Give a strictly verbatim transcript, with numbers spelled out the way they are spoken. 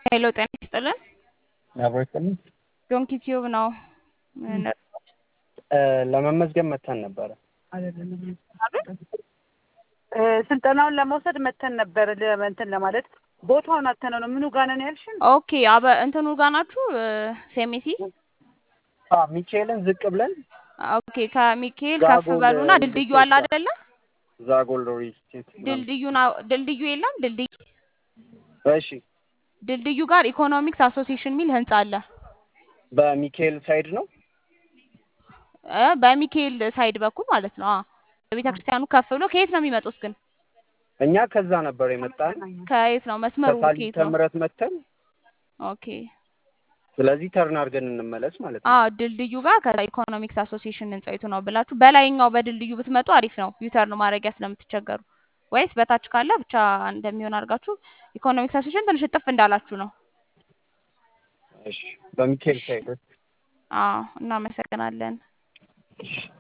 ሄሎ ጤና ይስጥልን። አብሮኝ ዶንኪ ቲዩብ ነው። ለመመዝገብ መተን ነበረ። ስልጠናውን ለመውሰድ መተን ነበር ለእንትን ለማለት ቦታውን አተነው ነው። ምኑ ጋር ነን ያልሽን? ኦኬ አበ እንትኑ ጋር ናችሁ ሴሚሲ? አዎ ሚካኤልን ዝቅ ብለን ኦኬ ከሚካኤል ከፍ በሉና ድልድዩ አለ አይደለ? ዛጎል ሪስቲት ድልድዩና ድልድዩ የለም ድልድይ እሺ ድልድዩ ጋር ኢኮኖሚክስ አሶሲዬሽን ሚል ህንጻ አለ። በሚካኤል ሳይድ ነው እ በሚካኤል ሳይድ በኩል ማለት ነው። አዎ በቤተክርስቲያኑ ከፍ ብሎ ከየት ነው የሚመጡት ግን? እኛ ከዛ ነበር የመጣን። ከየት ነው መስመሩ? ከየት ነው? ተምረት መተን ኦኬ ስለዚህ ተርን አድርገን እንመለስ ማለት ነው። አዎ ድልድዩ ጋር ከዛ ኢኮኖሚክስ አሶሲዬሽን ህንጻይቱ ነው ብላችሁ በላይኛው በድልድዩ ብትመጡ አሪፍ ነው። ዩተርን ማድረጊያ ስለምትቸገሩ ወይስ በታች ካለ ብቻ እንደሚሆን አድርጋችሁ ኢኮኖሚክስ አሶሲዬሽን ትንሽ ጥፍ እንዳላችሁ ነው። እሺ በሚካኤል ሳይድ አዎ እናመሰግናለን።